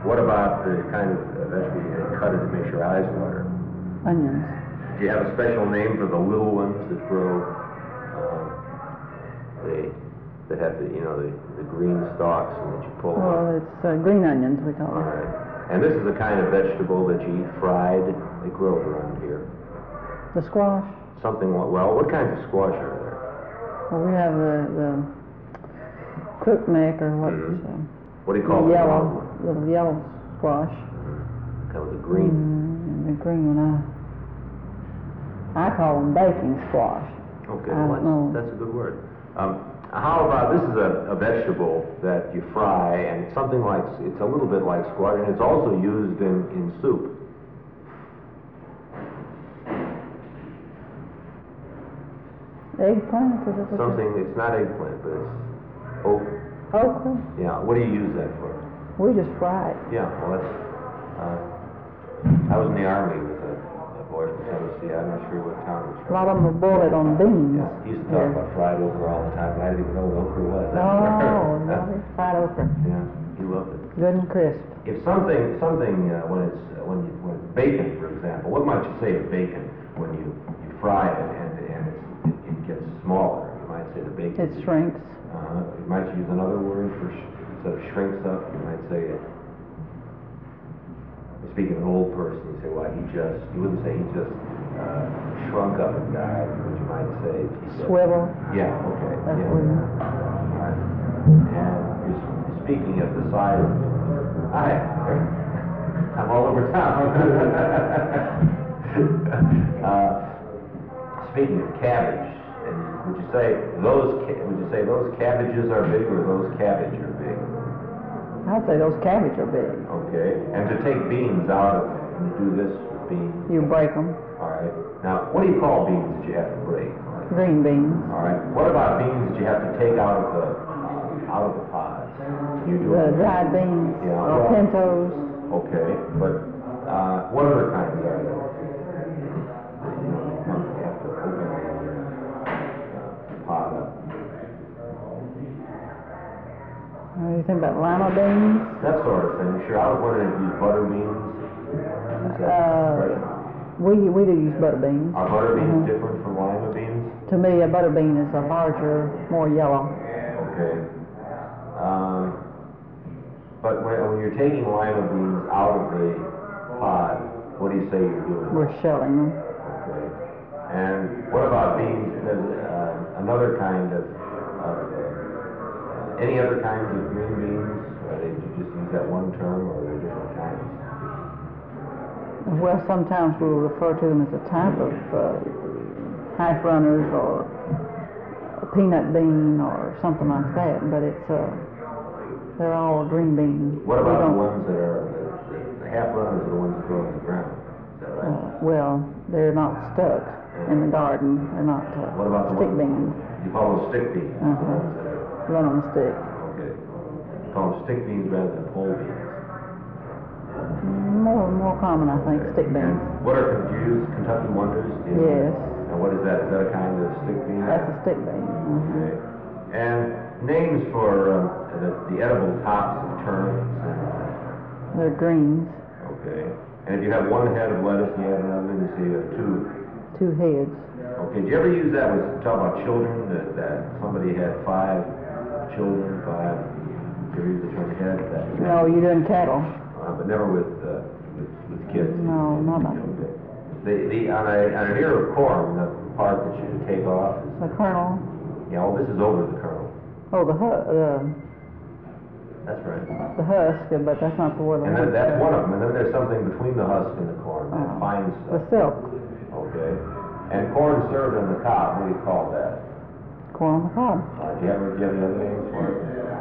What about the kind of vegetable you cut it to make your eyes water? Onions. Do you have a special name for the little ones that grow? That have the green stalks and that you pull them Well, up? it's green onions we call All them. right. And this is a kind of vegetable that you eat fried. They grow around here. The squash. Something, well, what kinds of squash are there? Well, we have the crookneck or what? What do you call the it? yellow, little yellow squash. Kind of the green. And the green one, I call them baking squash. Okay, I don't know. that's a good word. How about, this is a vegetable that you fry, and it's something like, it's a little bit like squash, and it's also used in soup. Eggplant, is it? Something, it's not eggplant, but it's okra. Okra. Yeah, what do you use that for? We just fry it. Yeah, well, that's, I was in the Army with a boy from Tennessee. I'm not sure what town it was A from. lot of them will boil it on beans. Yeah, he used to talk about fried okra all the time, and I didn't even know what okra was. Oh, no, it's fried okra. Yeah, he loved it. Good and crisp. If something when it's bacon, for example, what might you say of bacon when you fry it and it gets smaller? You might say the bacon. It shrinks. You might use another word for instead of shrinks up. You might say it. Speaking of an old person, you say, well, you wouldn't say he just shrunk up and died, but you might say he just, Swivel. Yeah, okay. That's Yeah. what All right. And you're speaking of the size. I'm all over town. Speaking of cabbage, and would you say those cabbages are big or those cabbage are big? I'd say those cabbage are big. Okay. And to take beans out of, when you do this with beans. You break them. All right. Now, what do you call beans that you have to break? Green beans. All right. What about beans that you have to take out of the pods? You do The dried beans Yeah, or well- pintos. Okay, but what other kinds are there? You have to open the pod up. You think about lima beans? That sort of thing. Sure. I was wondering if you use butter beans. Is that expression? We do use butter beans. Are butter beans different from lima beans? To me, a butter bean is a larger, more yellow. Okay. But when you're taking lima beans out of the pod, what do you say you're doing? We're shelling them. Okay. And what about beans? There's another kind of any other kinds of green beans? Or did you just use that one term, or are there different kinds? Well, sometimes we'll refer to them as a type of half runners or a peanut bean or something like that, but it's they're all green beans. What about the ones that are the half runners are the ones that grow in the ground? Is that right? Well, they're not stuck in the garden. They're not What about the stick ones? beans. You call those stick beans? The ones that are, Run on the stick. okay. You call them stick beans rather than pole beans. More common, I think, stick beans. And what are you use Kentucky Wonders? Yes. And what is that? Is that a kind of stick bean? That's a stick bean. Okay. And names for the edible tops of turnips. They're greens. Okay. And if you have one head of lettuce and you have another, you say you have two. Two heads. Okay. Do you ever use that with talk about children? That somebody had 5 children, 5. You ever use the term head? No, you're doing cattle. But never with kids. No, not like Okay. On an ear of corn, the part that you take off is. the kernel. Yeah, well, this is over the kernel. Oh, That's right. the husk, but that's not the word. And then that's one of them. And then there's something between the husk and the corn, that fine The stuff. silk. Okay. And corn served on the cob, what do you call that? Corn on the cob. Do you have any other names for it?